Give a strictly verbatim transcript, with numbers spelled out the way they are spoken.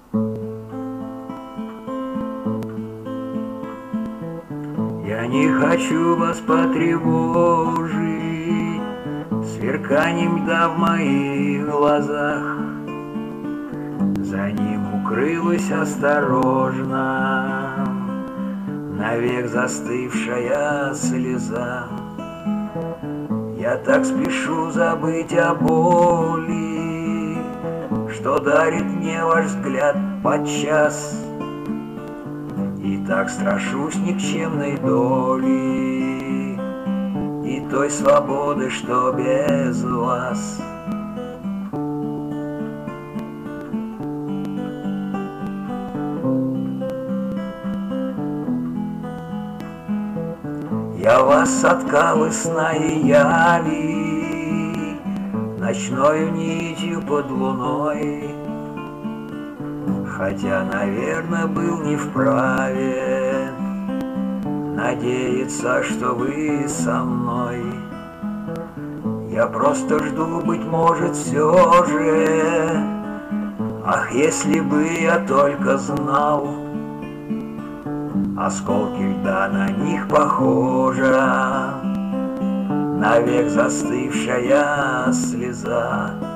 Я не хочу вас потревожить сверканием льда в моих глазах. За ним укрылась осторожно навек застывшая слеза. Я так спешу забыть о боли, что дарит мне ваш взгляд подчас. И так страшусь никчемной доли и той свободы, что без вас. Я вас соткал из сна и яви, ночною нитью под луной. Хотя, наверное, был не вправе надеяться, что вы со мной. Я просто жду, быть может, все же. Ах, если бы я только знал, осколки льда на них похожа, навек застывшая слеза.